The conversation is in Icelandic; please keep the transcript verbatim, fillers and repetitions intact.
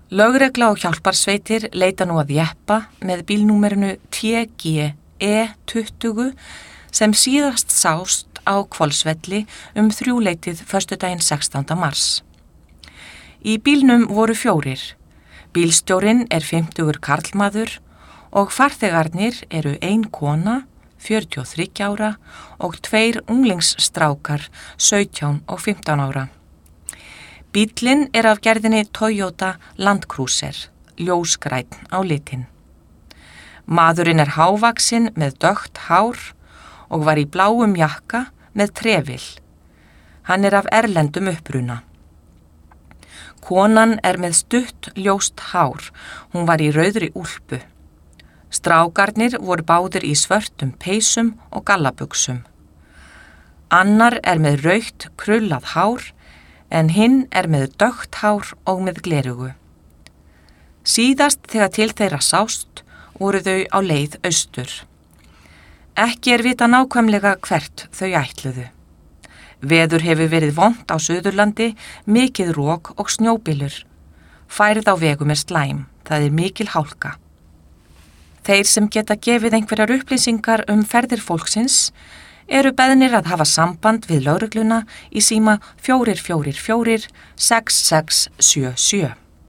Lögregla og hjálparsveitir leita nú að jeppa með bílnúmerinu T G E tuttugu sem síðast sást á Hvolsvelli um þrjúleytið föstudaginn sextánda mars. Í bílnum voru fjórir. Bílstjórinn er fimmtugur karlmaður og farþegarnir eru ein kona, fjörutíu og þriggja ára og tveir unglingsstrákar, sautján og fimmtán ára. Bíllinn er af gerðinni Toyota Land Cruiser, ljósgrænn á litinn. Maðurinn er hávaxinn með dökkt hár og var í bláum jakka með trefil. Hann er af erlendum uppruna. Konan er með stutt ljóst hár, hún var í rauðri úlpu. Strákarnir voru báðir í svörtum peysum og gallabuxum. Annar er með rautt krullað hár, en hinn er með dökkt hár og með glerugu. Síðast þegar til þeirra sást voru þau á leið austur. Ekki er vita nákvæmlega hvert þau ætluðu. Veður hefur verið vont á Suðurlandi, mikið rok og snjóbylur. Færð á vegum er slæm, það er mikil hálka. Þeir sem geta gefið einhverjar upplýsingar um ferðir fólksins eru beðnir að hafa samband við lögregluna í síma fjögur fjögur fjögur sex sex sjö sjö.